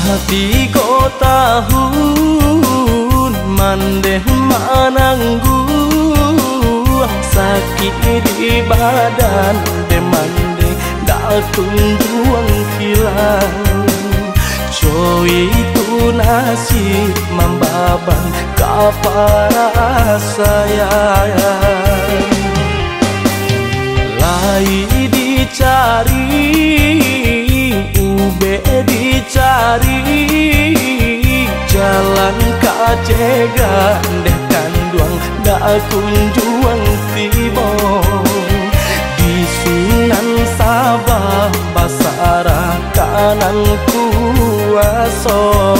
3 tahun mandeh mananggung sakit di badan demande dak kunjuang hilang coy itu nasib membaban kapara sayang lai dicari ube dicari jalan kacega deh kanduang dak kunjuang tibo di Sunan Sabah basara kanan kuaso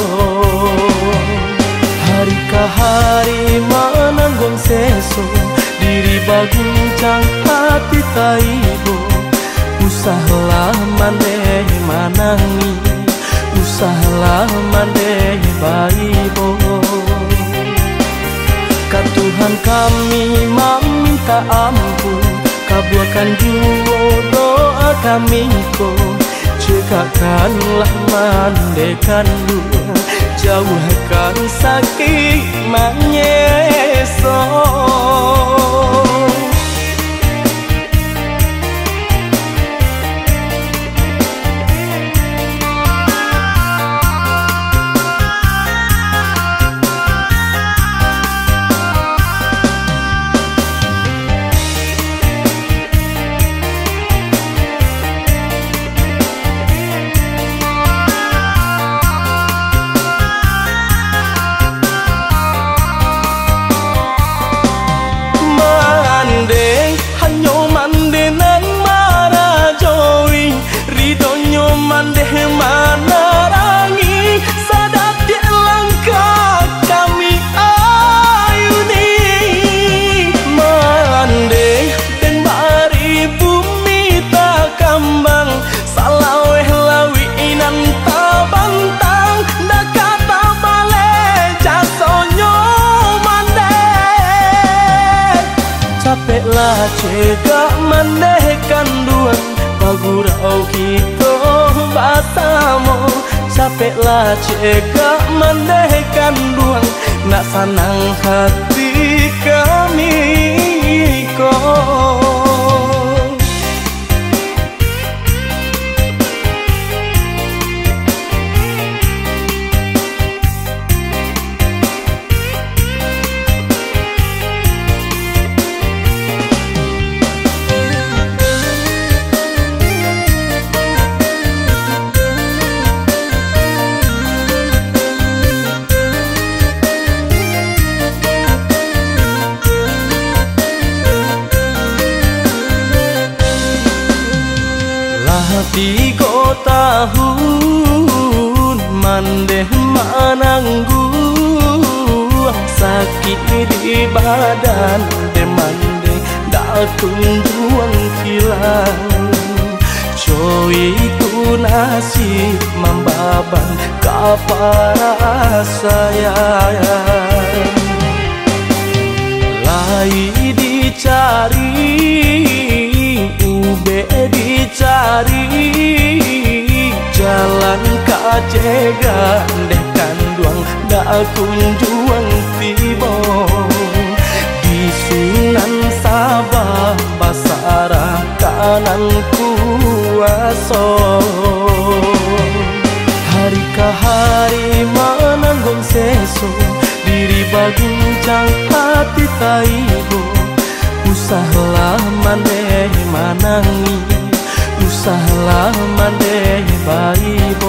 hari ke hari menanggung seso diri baguncang hati taibo usahlah mandeh manangi usahlah mandeh baibo ka Tuhan kami meminta ampun kabulkan jua doa kami ko cekakkanlah mandekan dua jauhkan sakit menyesal. Capeklah cegak mandekan duang bagurau kita basamo capeklah cegak mandekan duang nak sanang hati kami kau Tiga tahun mandeh mananggung sakit di badan demande dak kunjuang hilang coy itu nasib membaban kapara sayang lai dicari ube dicari jalan kacega deh kanduang dak kunjuang tibo di Sunan Sabah basara kanan kuaso hari ke hari menanggung seso diri baguncang hati taibo usahlah mandeh manangi usahlah mandeh baibo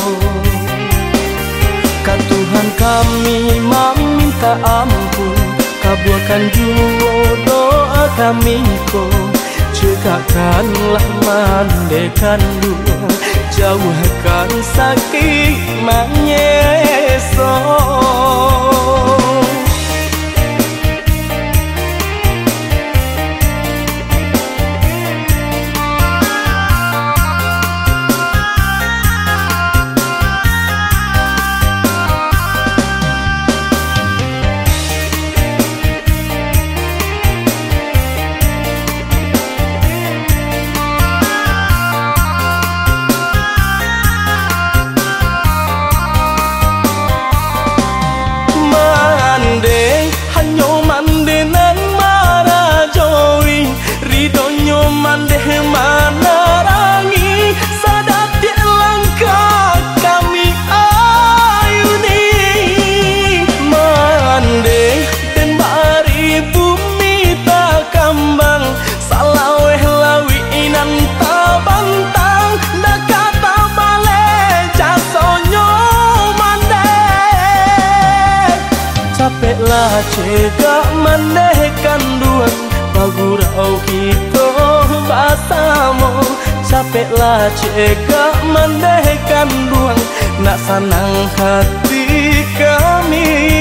ka Tuhan kami meminta ampun kabulkan jua doa kami ko cekakkanlah mandekan dua jauhkan sakit menyesal. cegak manehkan duang pagurau kita basamo capeklah cegak manehkan duang nak senang hati kami